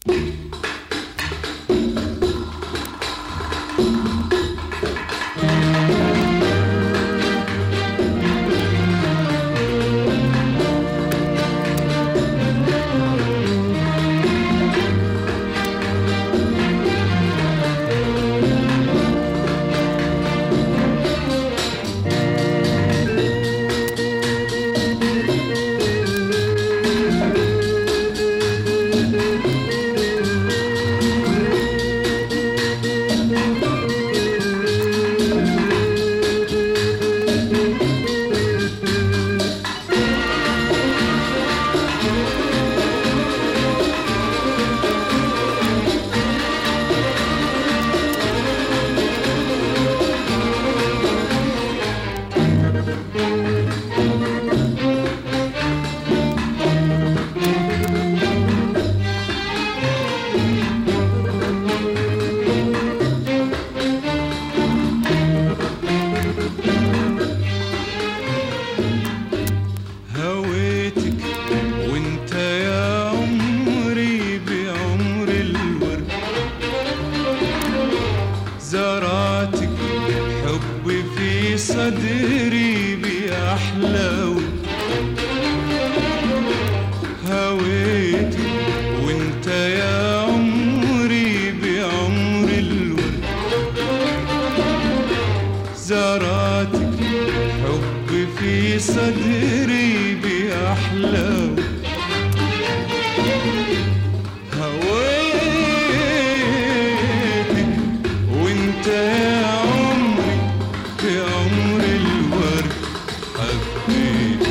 صدري بأحلى هويتي وانت يا عمري بعمر الورد زرعتك حب في صدري بأحلى هويتك وانت يا عمري بعمر الورد حبيت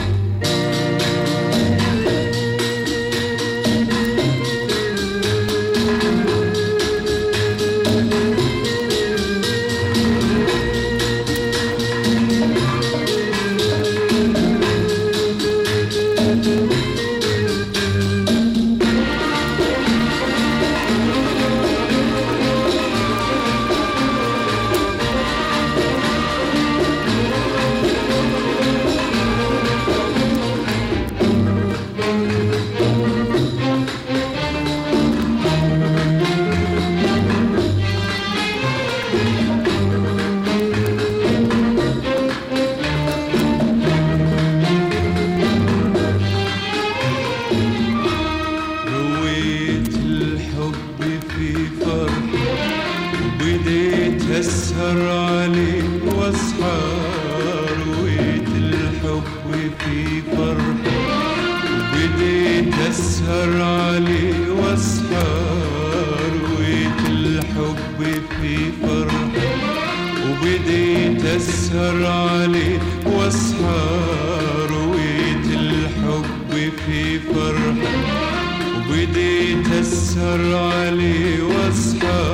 أسهر عليه واصحى رويت الحب في فرحة وبديت أسهر عليه واصحى رويت الحب في فرحة وبديت أسهر عليه واصحى رويت الحب في فرحة وبديت أسهر عليه واصحى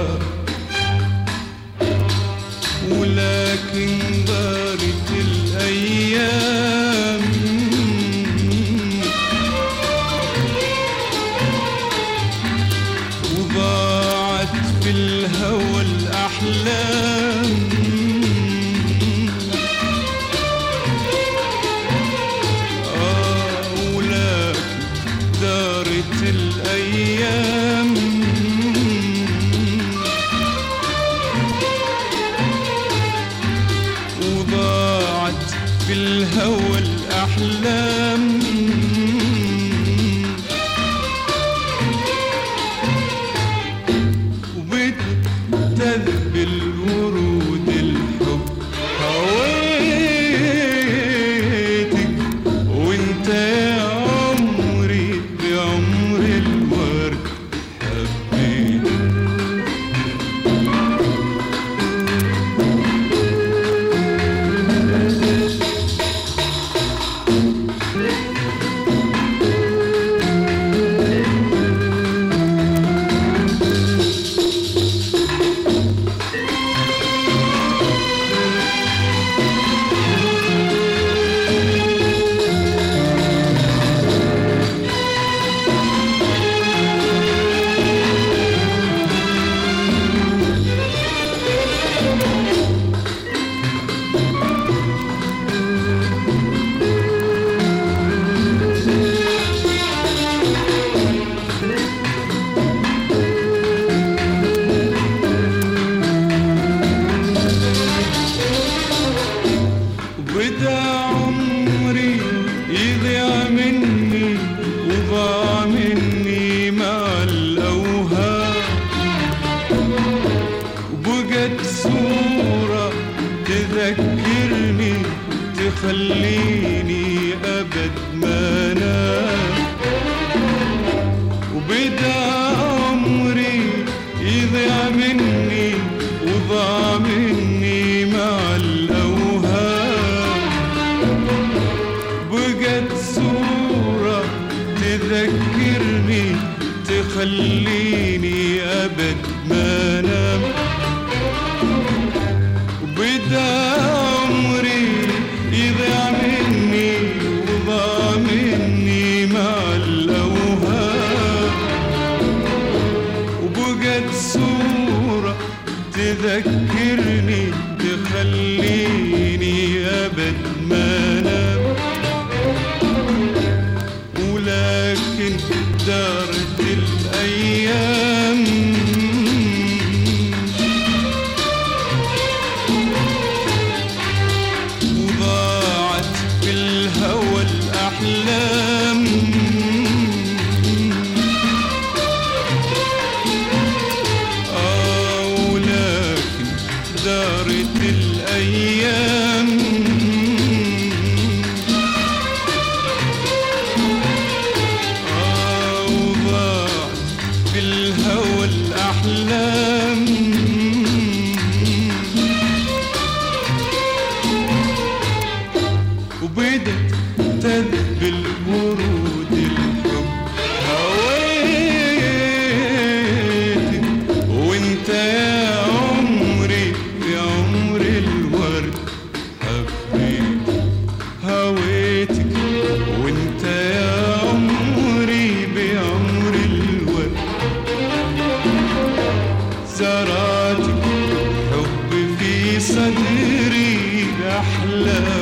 ولكن دارت الأيام وضاعت في الهوى الأحلام ولكن دارت الأيام وضاعت في الهوى الأحلام وبتذبل ورود الحب هويتك وانت يا عمري بعمر الورد حبيتك تخليني أبد ما أنام، وبدا عمري يضيع مني وضاع مني مع الأوهام. بقت صورة تذكرني تخليني أبد ما أنام، وبدا عمري يضيع مني وضاع مني مع الأوهام. وبقت صورة تذكرني تخليني أبد ما أنام، ولكن دارت الأيام وضاعت في الهوى الأحلام. ولكن دارت الأيام وضاعت في الهوى الأحلام. وبدت تذبل ورود الحب هويتك، وانت يا عمري بعمر الورد حبيتك. هويتك وانت يا عمري بعمر الورد، زرعتك حب في صدري أحلام.